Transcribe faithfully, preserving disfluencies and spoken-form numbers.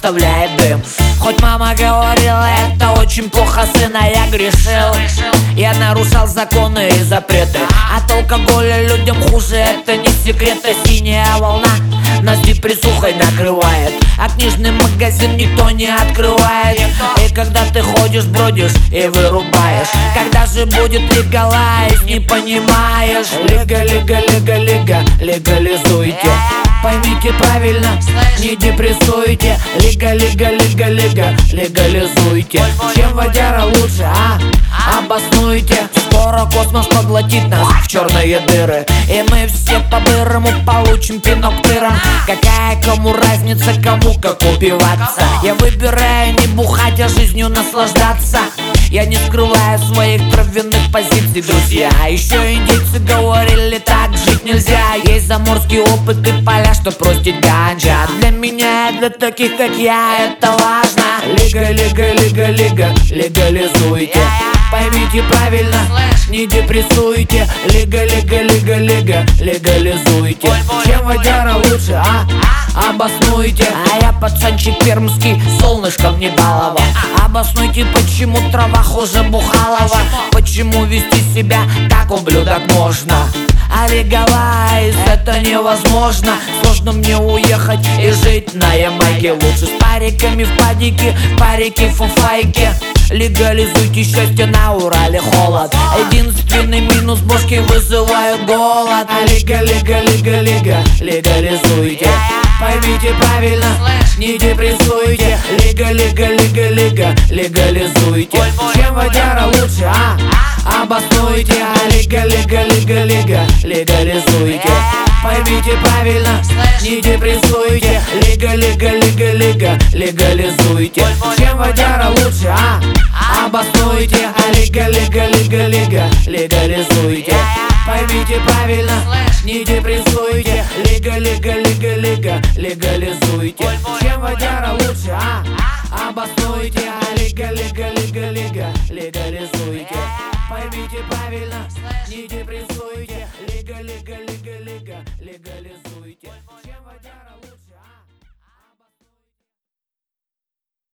оставляет дым. Хоть мама говорила, это очень плохо, сына, я грешил. Я нарушал законы и запреты. От алкоголя людям хуже, это не секрет. А синяя волна нас депрессухой накрывает, а книжный магазин никто не открывает. И когда ты ходишь, бродишь и вырубаешь, когда же будет легалайз, не понимаешь. Лига, лига, лига, лига, легализуйте. Поймите правильно, не депрессуйте. Лига, лига, лига, лига, легализуйте. Чем водяра лучше, а? Обоснуйте. Скоро космос поглотит нас в черные дыры, и мы все по-бырому получим пинок тыром. Какая кому разница, кому как убиваться? Я выбираю не бухать, а жизнью наслаждаться. Я не скрываю своих травяных позиций, друзья. Еще индейцы говорили, так жить нельзя. Есть заморский опыт и поля, что простить ганджа. Для меня и для таких, как я, это важно. Лига, лига, лига, лига, легализуйте. Поймите правильно, не депрессуйте. Лига, лига, лига, лига, легализуйте. Чем водяра лучше, а? Обоснуйте. А я пацанчик пермский, солнышком не баловал. Обоснуйте, почему трава хуже бухалова. Почему вести себя как ублюдок можно? А легалайз это невозможно. Сложно мне уехать и жить на Ямайке. Лучше с париками в падике, парики в фуфайке. Легализуйте счастье, на Урале холод. Единственный минус, бошки вызывают голод. А лига, лига, лига, лига, легализуйте. Поймите правильно, не депрессуйте. Лига, лига, лига, лига, легализуйте. Чем водяра лучше, а? Обоснуйте. А лига, лига, лига, лига, легализуйте. Поймите правильно, не депрессуйте. Лига, лига, лига, лига, легализуйте. Чем водяра лучше, а? Обоснуйте. А лига, лига, лига, лига, легализуйте. Поймите правильно, не депрессуйте. Лига, лига, лига, лига, легализуйте. Чем водяра лучше, а? Обоснуйте. А лига, лига, лига, лига, легализуйте. Поймите правильно, не депрессуйте. Лига, лига, лига, лига, легализуйте. Чем водяра лучше.